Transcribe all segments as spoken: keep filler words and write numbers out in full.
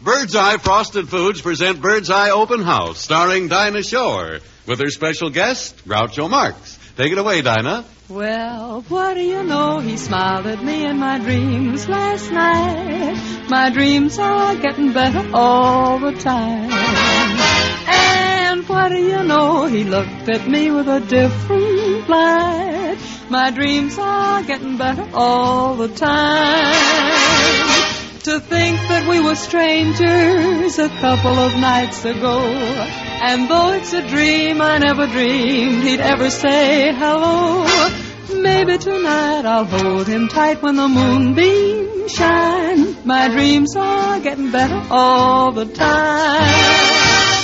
Birdseye Frosted Foods present Birdseye Open House, starring Dinah Shore, with her special guest, Groucho Marx. Take it away, Dinah. Well, what do you know? He smiled at me in my dreams last night. My dreams are getting better all the time. And what do you know? He looked at me with a different light. My dreams are getting better all the time. To think that we were strangers a couple of nights ago. And though it's a dream, I never dreamed he'd ever say hello. Maybe tonight I'll hold him tight when the moonbeams shine. My dreams are getting better all the time.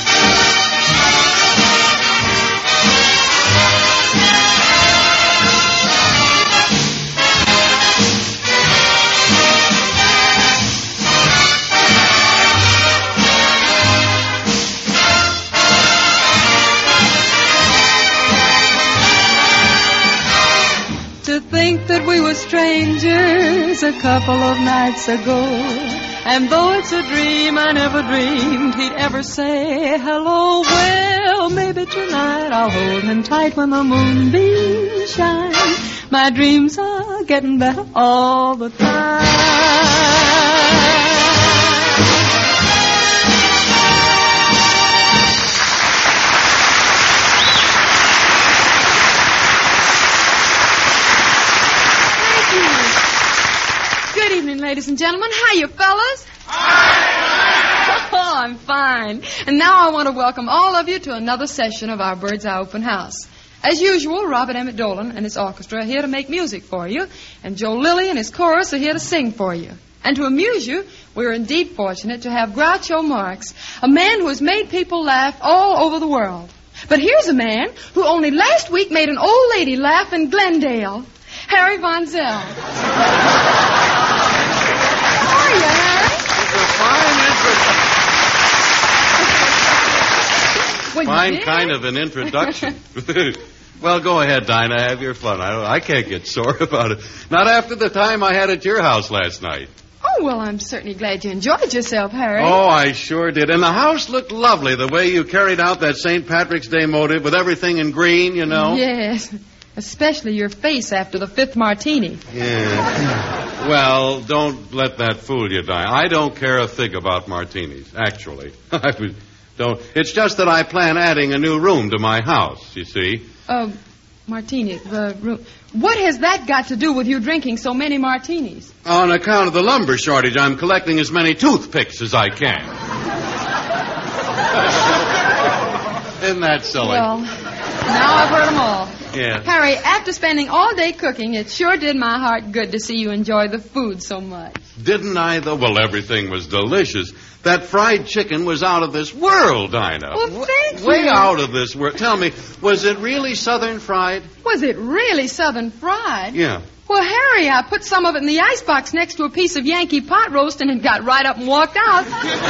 To think that we were strangers a couple of nights ago. And though it's a dream, I never dreamed he'd ever say hello. Well, maybe tonight I'll hold him tight when the moonbeams shine. My dreams are getting better all the time. Ladies and gentlemen, how you fellas? Hi! Oh, I'm fine. And now I want to welcome all of you to another session of our Birdseye Open House. As usual, Robert Emmett Dolan and his orchestra are here to make music for you, and Joe Lilly and his chorus are here to sing for you. And to amuse you, we're indeed fortunate to have Groucho Marx, a man who has made people laugh all over the world. But here's a man who only last week made an old lady laugh in Glendale, Harry Von Zell. Well, Fine kind of an introduction. Well, go ahead, Dinah. Have your fun. I, don't, I can't get sore about it. Not after the time I had at your house last night. Oh, well, I'm certainly glad you enjoyed yourself, Harry. Oh, I sure did. And the house looked lovely, the way you carried out that Saint Patrick's Day motive with everything in green, you know. Yes, especially your face after the fifth martini. Yeah. Well, don't let that fool you, Dinah. I don't care a fig about martinis, actually. I was... Don't. It's just that I plan adding a new room to my house, you see. Uh, martini, the room. What has that got to do with you drinking so many martinis? On account of the lumber shortage, I'm collecting as many toothpicks as I can. Isn't that silly? Well, now I've heard them all. Yeah. Harry, after spending all day cooking, it sure did my heart good to see you enjoy the food so much. Didn't I, though? Well, everything was delicious. That fried chicken was out of this world, Dinah. Well, thank you. Way out of this world. Tell me, was it really southern fried? Was it really southern fried? Yeah. Well, Harry, I put some of it in the icebox next to a piece of Yankee pot roast and it got right up and walked out.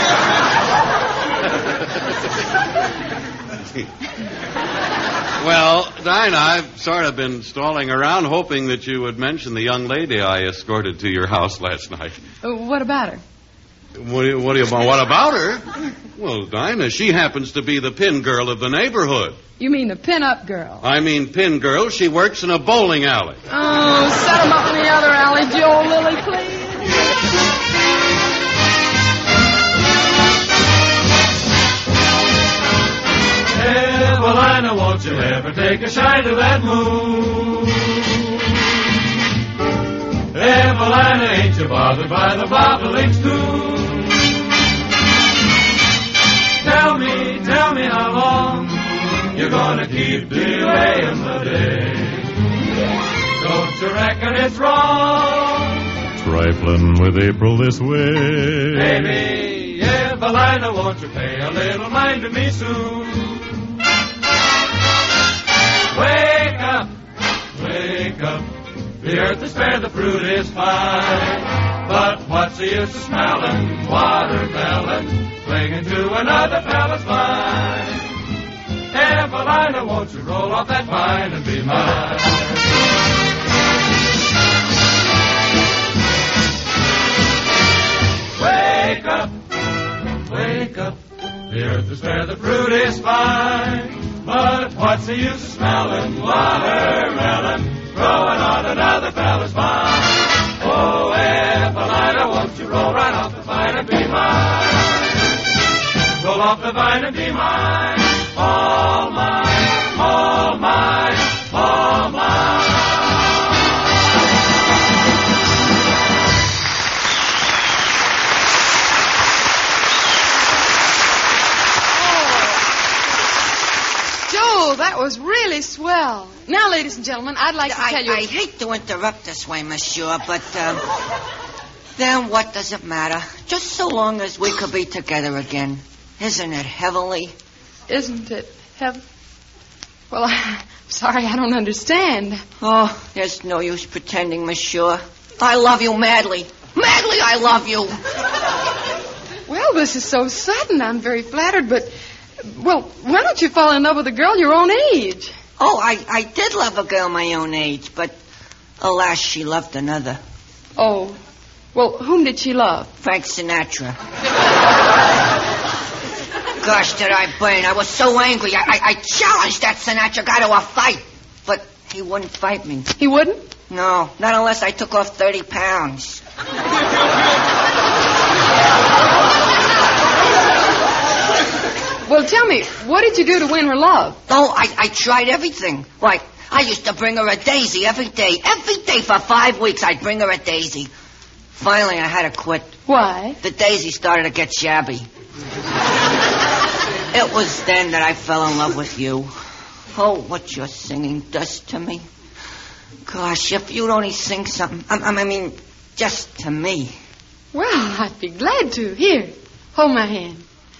Well, Dinah, I've sort of been stalling around hoping that you would mention the young lady I escorted to your house last night. Uh, what about her? What do you, what do you, what about her? Well, Dinah, she happens to be the pin girl of the neighborhood. You mean the pin-up girl? I mean pin girl. She works in a bowling alley. Oh, set 'em up in the other alley, Joe Lilly, please. Evelina, won't you ever take a shine to that moon? Evelina, ain't you bothered by the bobolinks too? Tell me, tell me how long you're gonna keep delaying the day. Don't you reckon it's wrong? Trifling with April this way. Baby, Evelina, won't you pay a little mind to me soon? Wake up, wake up. The earth is fair, the fruit is fine. But what's the use of smelling watermelon, clinging to another fella's mind? Evelina, won't you roll off that vine and be mine? Wake up, what's the use of smelling watermelon growing on another fella's vine? Oh, Evelina, won't you roll right off the vine and be mine? Roll off the vine and be mine, all mine, all mine, all mine. Joe, that was really swell. Now, ladies and gentlemen, I'd like to I, tell you... I hate to interrupt this way, monsieur, but um, then what does it matter? Just so long as we could be together again. Isn't it heavenly? Isn't it heaven? Well, I'm sorry, I don't understand. Oh, there's no use pretending, monsieur. I love you madly. Madly, I love you. Well, this is so sudden. I'm very flattered, but... Well, why don't you fall in love with a girl your own age? Oh, I, I did love a girl my own age, but alas, she loved another. Oh. Well, whom did she love? Frank Sinatra. Gosh, did I burn. I was so angry. I, I, I challenged that Sinatra guy to a fight, but he wouldn't fight me. He wouldn't? No, not unless I took off thirty pounds. Well, tell me, what did you do to win her love? Oh, I, I tried everything. Why, I used to bring her a daisy every day. Every day for five weeks, I'd bring her a daisy. Finally, I had to quit. Why? The daisy started to get shabby. It was then that I fell in love with you. Oh, what your singing does to me. Gosh, if you'd only sing something. I, I mean, just to me. Well, I'd be glad to. Here, hold my hand.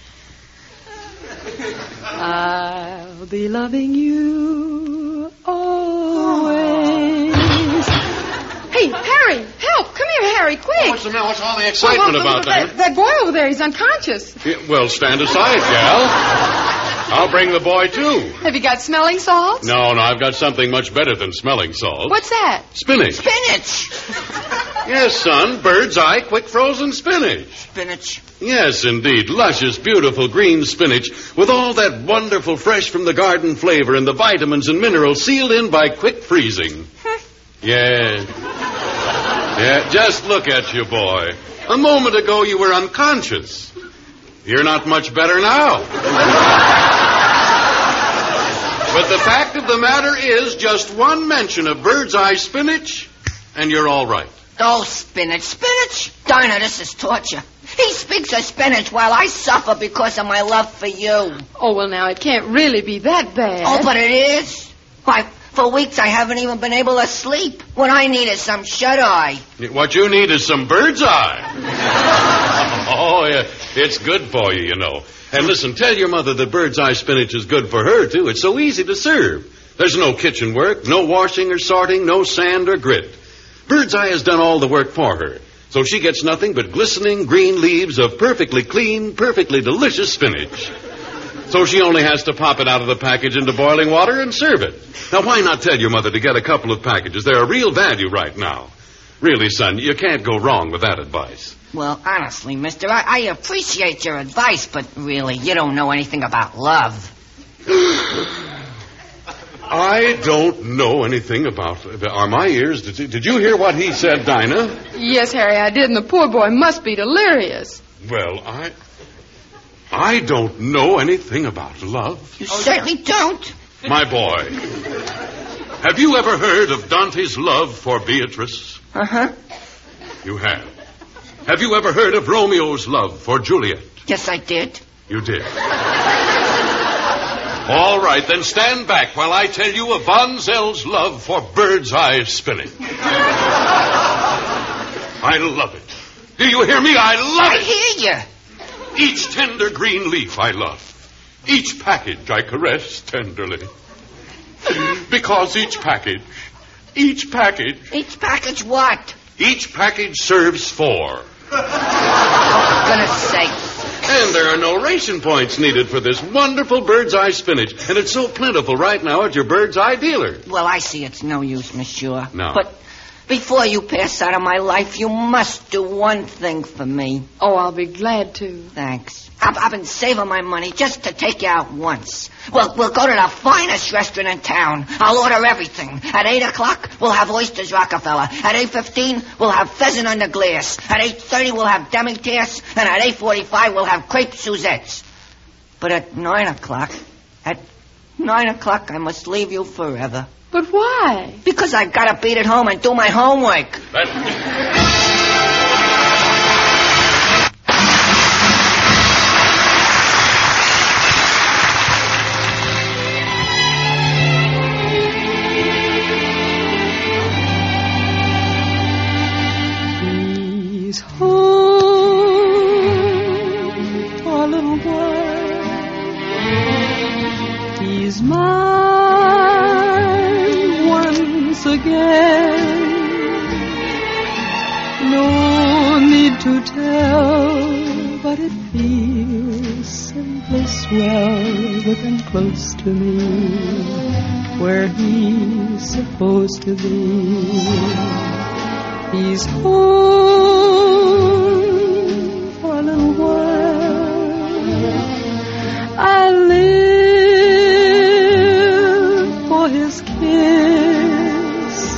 I'll be loving you always. Hey, Harry, help! Come here, Harry, quick! Oh, what's the matter? What's all the excitement well, well, about that, that? That boy over there, he's unconscious. Yeah, well, stand aside, gal. I'll bring the boy, too. Have you got smelling salts? No, no, I've got something much better than smelling salts. What's that? Spinach. Spinach! Yes, son, bird's eye quick frozen spinach. Spinach. Yes, indeed. Luscious, beautiful green spinach with all that wonderful fresh from the garden flavor and the vitamins and minerals sealed in by quick freezing. Yeah. Yeah, just look at you, boy. A moment ago you were unconscious. You're not much better now. But the fact of the matter is just one mention of bird's eye spinach and you're all right. Oh, spinach, spinach. Dinah, this is torture. He speaks of spinach while I suffer because of my love for you. Oh, well, now, it can't really be that bad. Oh, but it is. Why, for weeks I haven't even been able to sleep. What I need is some shut-eye. What you need is some bird's eye. Oh, yeah. It's good for you, you know. And listen, tell your mother that bird's eye spinach is good for her, too. It's so easy to serve. There's no kitchen work, no washing or sorting, no sand or grit. Bird's Eye has done all the work for her, so she gets nothing but glistening green leaves of perfectly clean, perfectly delicious spinach. So she only has to pop it out of the package into boiling water and serve it. Now, why not tell your mother to get a couple of packages? They're a real value right now. Really, son, you can't go wrong with that advice. Well, honestly, mister, I, I appreciate your advice, but really, you don't know anything about love. I don't know anything about... Are my ears... Did, did you hear what he said, Dinah? Yes, Harry, I did, and the poor boy must be delirious. Well, I... I don't know anything about love. You certainly don't. My boy, have you ever heard of Dante's love for Beatrice? Uh-huh. You have. Have you ever heard of Romeo's love for Juliet? Yes, I did. You did. All right, then stand back while I tell you of Von Zell's love for bird's eye spinach. I love it. Do you hear me? I love I it. hear you. Each tender green leaf I love. Each package I caress tenderly. Because each package, each package... Each package what? Each package serves four. For goodness sake. And there are no ration points needed for this wonderful bird's eye spinach. And it's so plentiful right now at your bird's eye dealer. Well, I see it's no use, monsieur. No. But Before you pass out of my life, you must do one thing for me. Oh, I'll be glad to. Thanks. I've, I've been saving my money just to take you out once. We'll, we'll go to the finest restaurant in town. I'll order everything. At eight o'clock, we'll have oysters Rockefeller. At eight fifteen, we'll have pheasant under glass. At eight thirty, we'll have demi-tasse. And at eight forty-five, we'll have crepe Suzettes. But at nine o'clock, at nine o'clock, I must leave you forever. But why? Because I gotta beat it home and do my homework. He's home for a little while. He's mine once again. No need to tell, but it feels simply swell with him close to me, where he's supposed to be. He's home for a little while. I live for his kiss.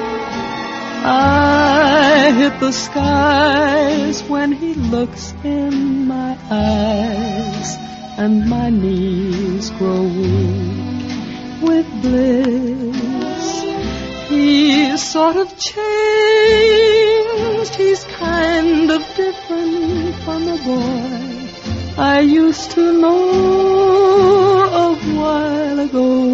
I hit the skies when he looks in my eyes, and my knees grow weak with bliss. He's sort of changed. He's kind of different from the boy I used to know a while ago.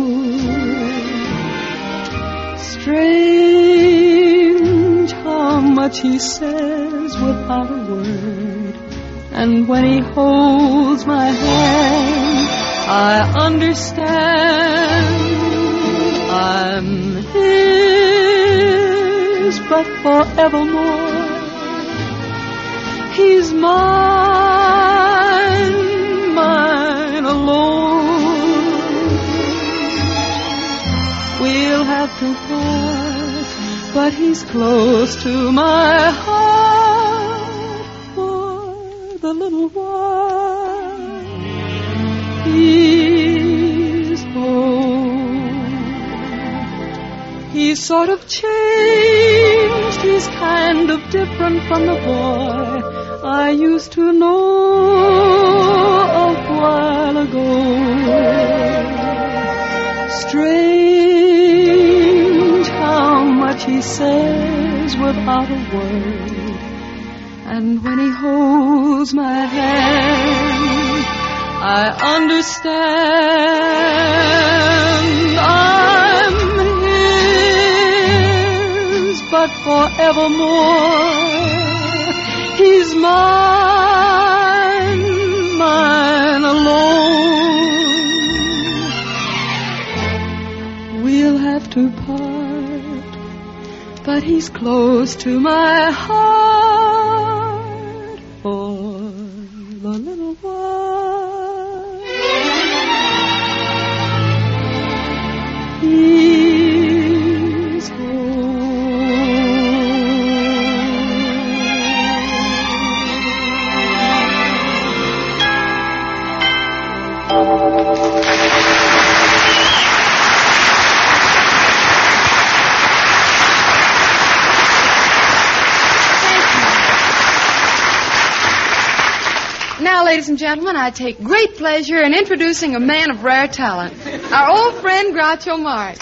Strange how much he says without a word, and when he holds my hand, I understand. I'm his, but forevermore. He's mine, mine alone. We'll have to part, but he's close to my heart for the little while. He's home. He's sort of changed. He's kind of different from the boy I used to know a while ago. Strange how much he says without a word, and when he holds my hand, I understand. I'm his, but forevermore. He's mine, mine alone. We'll have to part, but he's close to my heart for the little while. He's home. Now, ladies and gentlemen, I take great pleasure in introducing a man of rare talent, our old friend Groucho Marx.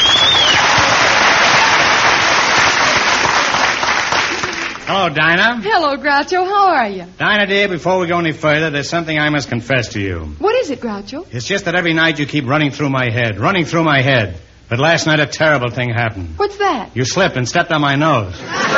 Hello, Dinah. Hello, Groucho. How are you? Dinah, dear, before we go any further, there's something I must confess to you. What is it, Groucho? It's just that every night you keep running through my head, running through my head. But last night a terrible thing happened. What's that? You slipped and stepped on my nose.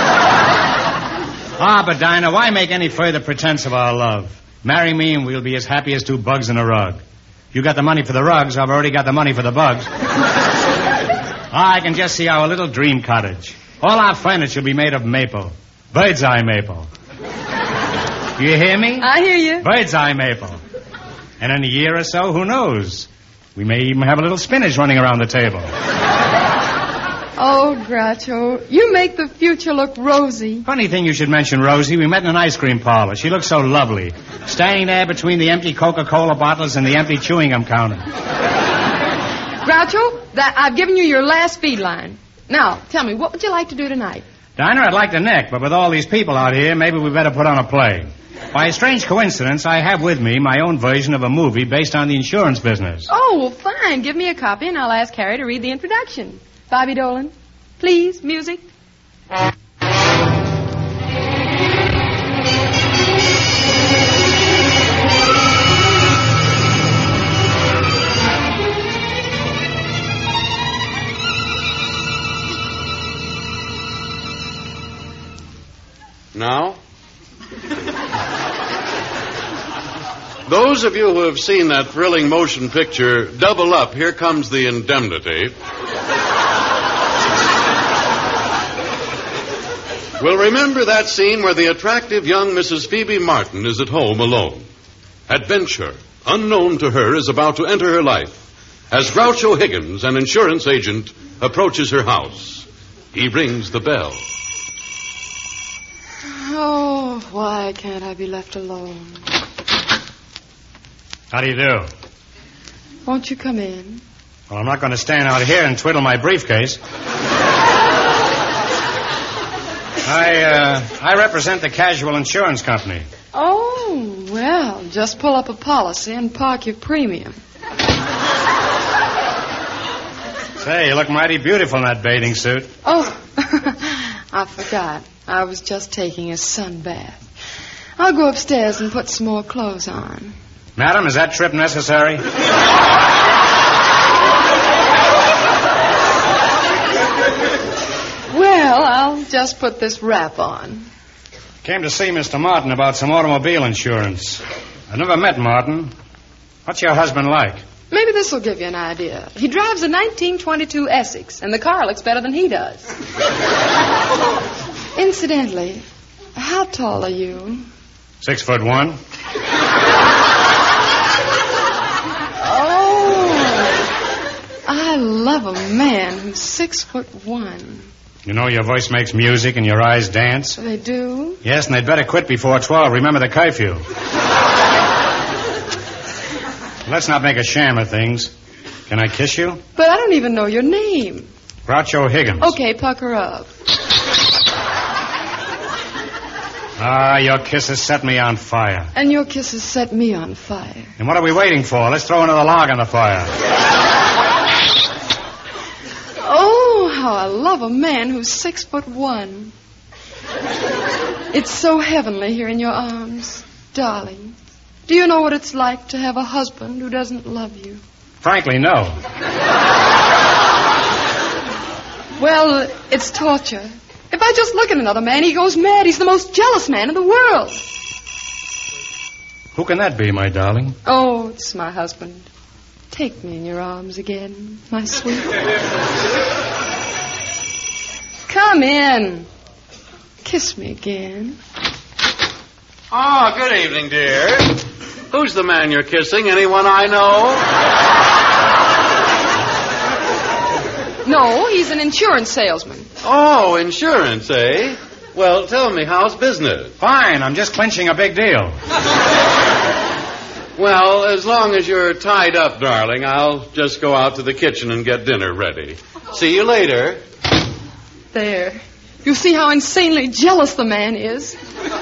Ah, but Dinah, why make any further pretense of our love? Marry me and we'll be as happy as two bugs in a rug. You got the money for the rugs, I've already got the money for the bugs. Ah, I can just see our little dream cottage. All our furniture will be made of maple. Bird's eye maple. Do you hear me? I hear you. Bird's eye maple. And in a year or so, who knows? We may even have a little spinach running around the table. Oh, Groucho, you make the future look rosy. Funny thing you should mention Rosie. We met in an ice cream parlor. She looked so lovely. Standing there between the empty Coca-Cola bottles and the empty chewing gum counter. Groucho, that I've given you your last feed line. Now, tell me, what would you like to do tonight? Diner, I'd like to neck, but with all these people out here, maybe we better put on a play. By a strange coincidence, I have with me my own version of a movie based on the insurance business. Oh, well, fine. Give me a copy, and I'll ask Harry to read the introduction. Bobby Dolan, please, music. Now? Those of you who have seen that thrilling motion picture, Double Up, Here Comes the Indemnity, will remember that scene where the attractive young Missus Phoebe Martin is at home alone. Adventure, unknown to her, is about to enter her life as Groucho Higgins, an insurance agent, approaches her house. He rings the bell. Oh, why can't I be left alone? How do you do? Won't you come in? Well, I'm not going to stand out here and twiddle my briefcase. I, uh, I represent the Casual Insurance Company. Oh, well, just pull up a policy and park your premium. Say, you look mighty beautiful in that bathing suit. Oh, I forgot. I was just taking a sun bath. I'll go upstairs and put some more clothes on. Madam, is that trip necessary? Well, I'll just put this wrap on. Came to see Mister Martin about some automobile insurance. I've never met Martin. What's your husband like? Maybe this will give you an idea. He drives a nineteen twenty-two Essex, and the car looks better than he does. Incidentally, how tall are you? Six foot one. Oh, I love a man who's six foot one. You know your voice makes music and your eyes dance? They do? Yes, and they'd better quit before twelve. Remember the curfew. Let's not make a sham of things. Can I kiss you? But I don't even know your name. Groucho Higgins. Okay, pucker up. Ah, your kisses set me on fire. And your kisses set me on fire. And what are we waiting for? Let's throw another log on the fire. Oh, how I love a man who's six foot one. It's so heavenly here in your arms, darling. Do you know what it's like to have a husband who doesn't love you? Frankly, no. Well, it's torture. If I just look at another man, he goes mad. He's the most jealous man in the world. Who can that be, my darling? Oh, it's my husband. Take me in your arms again, my sweet. Come in. Kiss me again. Oh, good evening, dear. Who's the man you're kissing? Anyone I know? No, he's an insurance salesman. Oh, insurance, eh? Well, tell me, how's business? Fine, I'm just clinching a big deal. Well, as long as you're tied up, darling, I'll just go out to the kitchen and get dinner ready. See you later. There. You see how insanely jealous the man is?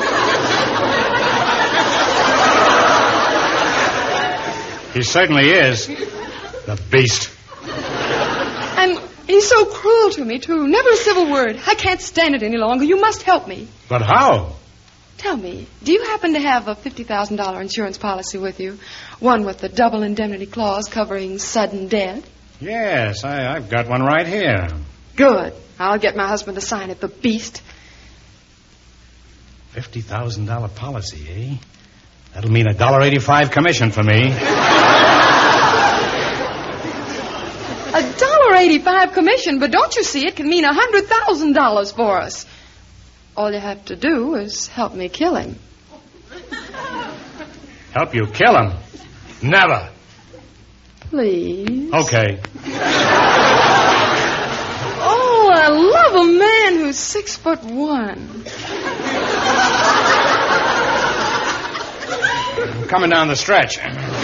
He certainly is. The beast. And he's so cruel to me, too. Never a civil word. I can't stand it any longer. You must help me. But how? Tell me, do you happen to have a fifty thousand dollars insurance policy with you? One with the double indemnity clause covering sudden death? Yes, I, I've got one right here. Good. I'll get my husband to sign it, the beast. fifty thousand dollars policy, eh? That'll mean a one dollar eighty-five commission for me. A one dollar eighty-five commission, but don't you see, it can mean a one hundred thousand dollars for us. All you have to do is help me kill him. Help you kill him? Never. Please. Okay. Oh, who's six foot one. I'm coming down the stretch.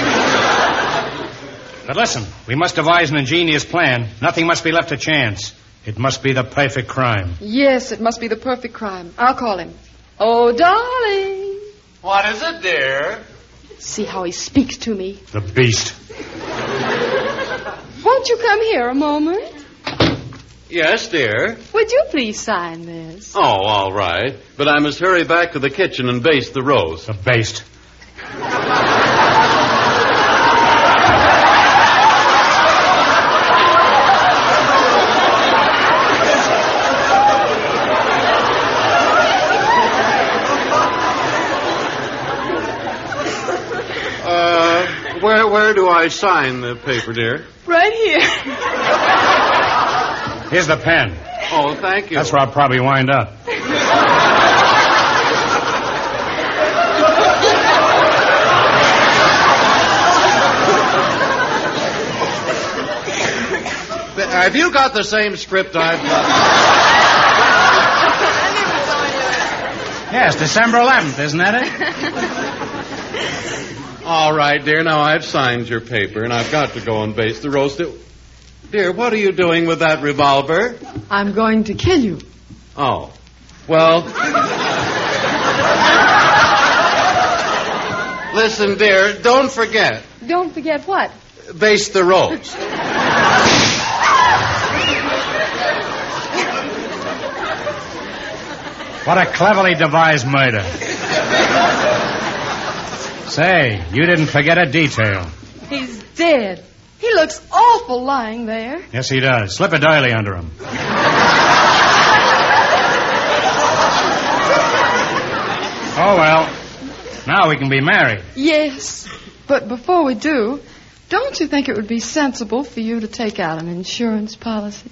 But listen, we must devise an ingenious plan. Nothing must be left to chance. It must be the perfect crime. Yes, it must be the perfect crime. I'll call him. Oh, darling. What is it, dear? See how he speaks to me. The beast. Won't you come here a moment? Yes, dear. Would you please sign this? Oh, all right. But I must hurry back to the kitchen and baste the roast. The beast. Where where do I sign the paper, dear? Right here. Here's the pen. Oh, thank you. That's where I'll probably wind up. Have you got the same script I've got? Yes, December eleventh, isn't that it? All right, dear. Now I've signed your paper, and I've got to go and baste the roast. Dear, what are you doing with that revolver? I'm going to kill you. Oh. Well. Listen, dear, don't forget. Don't forget what? Baste the roast. What a cleverly devised murder. Say, you didn't forget a detail. He's dead. He looks awful lying there. Yes, he does. Slip a doily under him. Oh, well. Now we can be married. Yes. But before we do, don't you think it would be sensible for you to take out an insurance policy?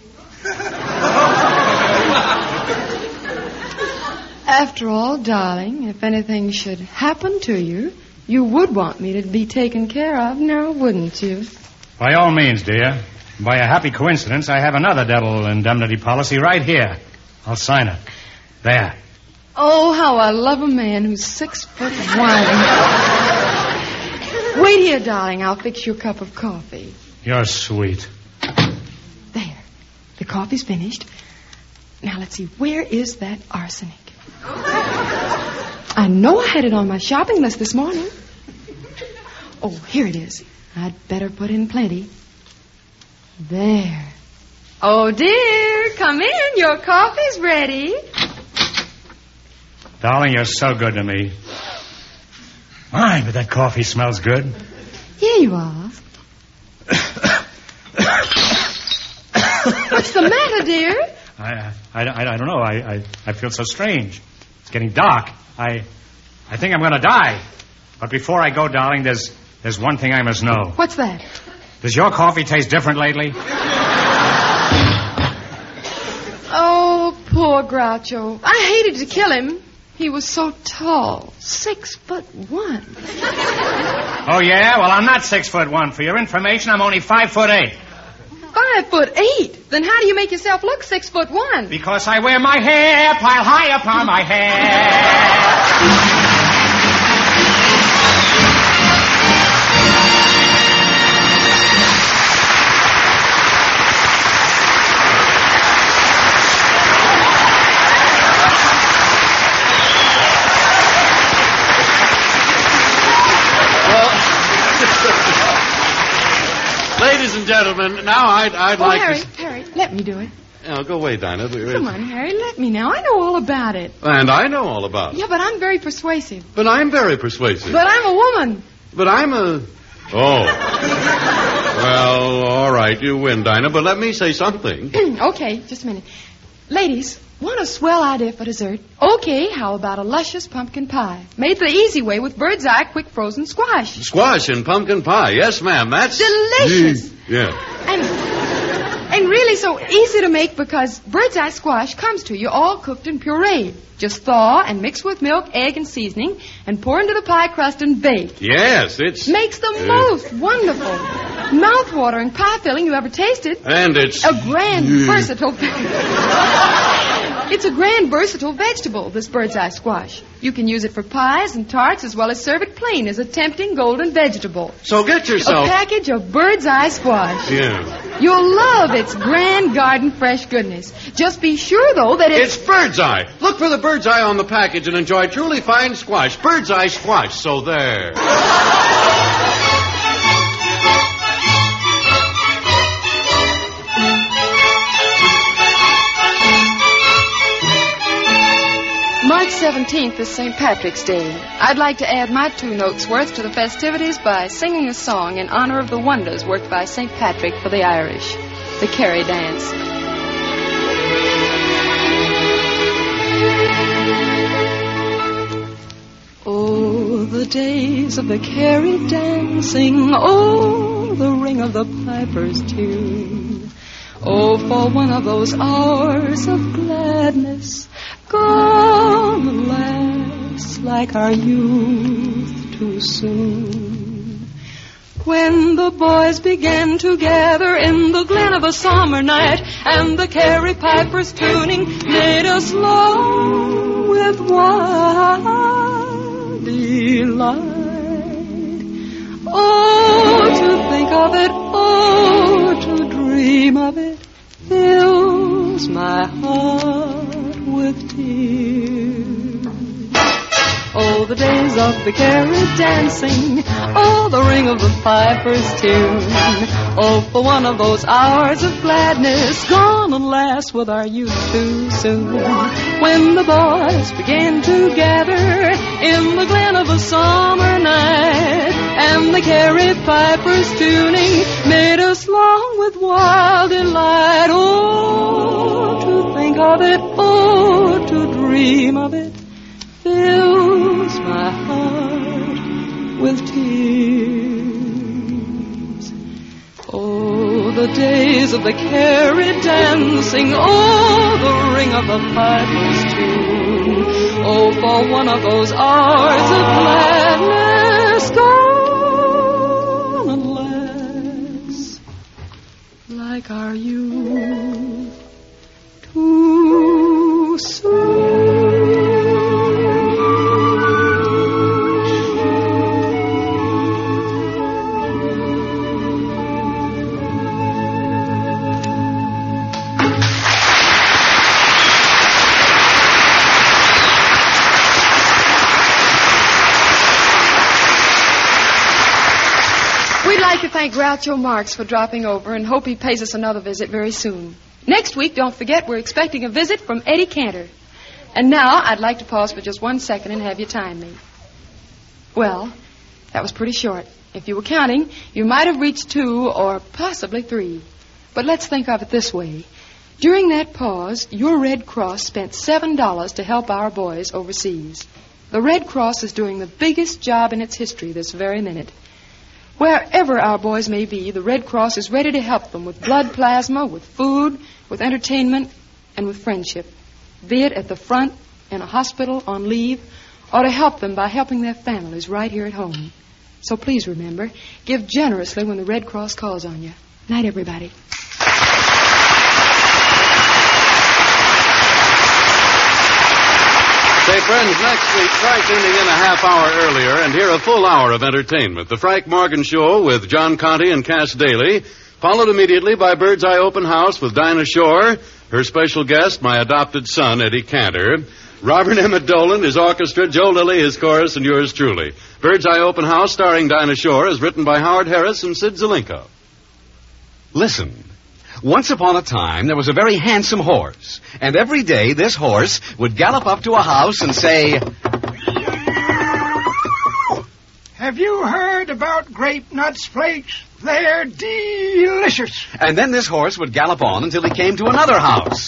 After all, darling, if anything should happen to you, you would want me to be taken care of now, wouldn't you? By all means, dear. By a happy coincidence, I have another double indemnity policy right here. I'll sign it. There. Oh, how I love a man who's six foot one. Wait here, darling. I'll fix you a cup of coffee. You're sweet. There. The coffee's finished. Now, let's see. Where is that arsenic? I know I had it on my shopping list this morning. Oh, here it is. I'd better put in plenty. There. Oh, dear, come in. Your coffee's ready. Darling, you're so good to me. My, but that coffee smells good. Here you are. What's the matter, dear? I, I, I, I don't know. I, I, I feel so strange. It's getting dark. I, I think I'm going to die. But before I go, darling, there's, there's one thing I must know. What's that? Does your coffee taste different lately? Oh, poor Groucho. I hated to kill him. He was so tall. Six foot one. Oh, yeah? Well, I'm not six foot one. For your information, I'm only five foot eight. Five foot eight? Then how do you make yourself look six foot one? Because I wear my hair piled high upon my head. Ladies and gentlemen, now I'd, I'd oh, like Harry, to... Harry, let me do it. Oh, go away, Dinah. Come on, Harry, let me now. I know all about it. And I know all about it. Yeah, but I'm very persuasive. But I'm very persuasive. But I'm a woman. But I'm a... Oh. Well, all right, you win, Dinah, but let me say something. Okay, just a minute. Ladies, want a swell idea for dessert? Okay, how about a luscious pumpkin pie? Made the easy way with bird's eye quick frozen squash. Squash and pumpkin pie. Yes, ma'am. That's... Delicious. Yeah. And... And really so easy to make because bird's eye squash comes to you all cooked and pureed. Just thaw and mix with milk, egg, and seasoning and pour into the pie crust and bake. Yes, it's... Makes the uh, most wonderful, mouth-watering pie filling you ever tasted. And it's... A grand, uh, versatile thing. It's it's a grand versatile vegetable, this bird's eye squash. You can use it for pies and tarts as well as serve it plain as a tempting golden vegetable. So get A yourself... package of bird's eye squash. Yeah. You'll love its grand garden fresh goodness. Just be sure, though, that it's... It's bird's eye. Look for the bird's eye on the package and enjoy truly fine squash. Bird's eye squash. So there. March seventeenth is Saint Patrick's Day. I'd like to add my two notes worth to the festivities by singing a song in honor of the wonders worked by Saint Patrick for the Irish, the Kerry Dance. Oh, the days of the Kerry dancing, oh, the ring of the piper's tune. Oh, for one of those hours of gladness, gone alas, like our youth too soon. When the boys began to gather in the glen of a summer night, and the Kerry pipers tuning made us long with wild delight. Oh, to think of it, oh, to dream of it, fills my heart with tears. Oh, the days of the Kerry dancing, oh, the ring of the piper's tune. Oh, for one of those hours of gladness, gone and last with our youth too soon. When the boys began to gather in the glen of a summer night, and the Kerry pipers tuning made us long with wild delight. Oh, to think of it, oh, to dream of it, fills my heart with tears. Oh, the days of the Kerry dancing, oh, the ring of the piper's tune. Oh, for one of those hours of gladness, gone and last, like our youth too soon. We'd like to thank Groucho Marx for dropping over and hope he pays us another visit very soon. Next week, don't forget, we're expecting a visit from Eddie Cantor. And now, I'd like to pause for just one second and have you time me. Well, that was pretty short. If you were counting, you might have reached two or possibly three. But let's think of it this way. During that pause, your Red Cross spent seven dollars to help our boys overseas. The Red Cross is doing the biggest job in its history this very minute. Wherever our boys may be, the Red Cross is ready to help them with blood plasma, with food, with entertainment, and with friendship. Be it at the front, in a hospital, on leave, or to help them by helping their families right here at home. So please remember, give generously when the Red Cross calls on you. Night, everybody. Say, friends, next week, try tuning in a half hour earlier and hear a full hour of entertainment. The Frank Morgan Show with John Conte and Cass Daly, followed immediately by Bird's Eye Open House with Dinah Shore, her special guest, my adopted son, Eddie Cantor, Robert Emmett Dolan, his orchestra, Joe Lilly, his chorus, and yours truly. Bird's Eye Open House, starring Dinah Shore, is written by Howard Harris and Sid Zelinka. Listen. Once upon a time, there was a very handsome horse. And every day, this horse would gallop up to a house and say, "Have you heard about Grape Nuts Flakes? They're delicious." And then this horse would gallop on until he came to another house.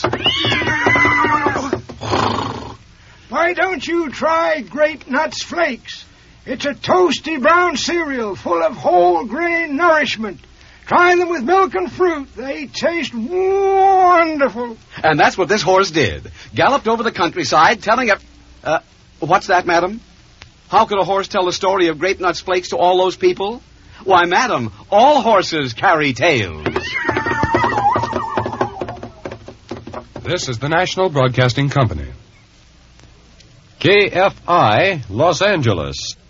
"Why don't you try Grape Nuts Flakes? It's a toasty brown cereal full of whole grain nourishment. Try them with milk and fruit. They taste wonderful." And that's what this horse did. Galloped over the countryside telling a... Uh, what's that, madam? How could a horse tell the story of Grape Nuts Flakes to all those people? Why, madam, all horses carry tails. This is the National Broadcasting Company. K F I, Los Angeles.